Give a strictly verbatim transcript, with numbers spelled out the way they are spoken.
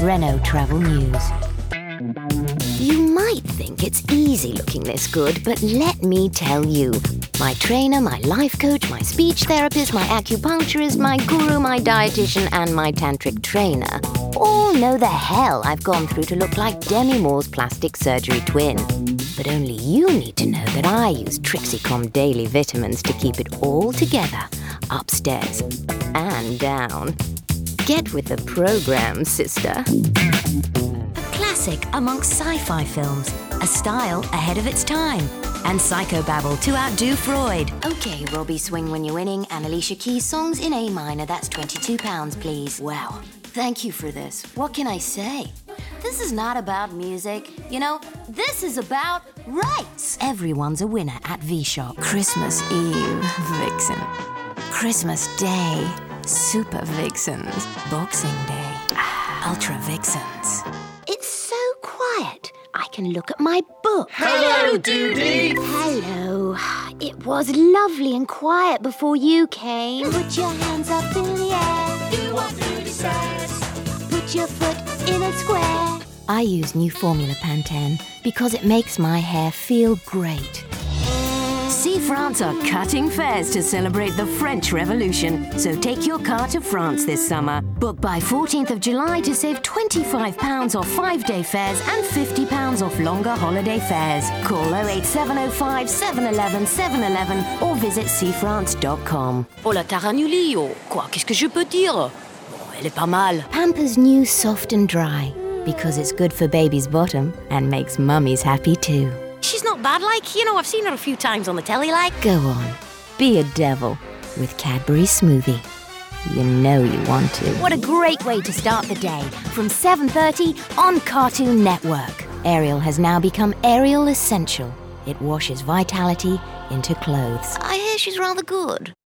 Renault Travel News. You might think it's easy looking this good, but let me tell you. My trainer, my life coach, my speech therapist, my acupuncturist, my guru, my dietitian, and my tantric trainer all know the hell I've gone through to look like Demi Moore's plastic surgery twin. But only you need to know that I use Trixicom Daily Vitamins to keep it all together, upstairs and down. Get with the program, sister. A classic amongst sci-fi films, a style ahead of its time, and psychobabble to outdo Freud. Okay, Robbie, swing when you're winning, and Alicia Keys songs in A minor. That's twenty-two pounds, please. Wow, thank you for this. What can I say? This is not about music. You know, this is about rights. Everyone's a winner at V-Shop. Christmas Eve, Vixen. Christmas Day, Super Vixens. Boxing Day, Ultra Vixens. It's so quiet. I can look at my book. Hello, Doody! Hello. It was lovely and quiet before you came. Put your hands up in the air. Do what Doody says. Put your foot in a square. I use new Formula Pantene because it makes my hair feel great. See France are cutting fares to celebrate the French Revolution, so take your car to France this summer. Book by fourteenth of July to save twenty-five pounds off five-day fares and fifty pounds off longer holiday fares. Call oh eight seven oh five, seven one one, seven one one or visit see france dot com. Oh, la Taranuli, oh, quoi, qu'est-ce que je peux dire? Oh, elle est pas mal. Pampers New Soft and Dry, because it's good for baby's bottom and makes mummies happy too. She's not bad, like, you know, I've seen her a few times on the telly, like. Go on, be a devil with Cadbury Smoothie. You know you want to. What a great way to start the day from seven thirty on Cartoon Network. Ariel has now become Ariel Essential. It washes vitality into clothes. I hear she's rather good.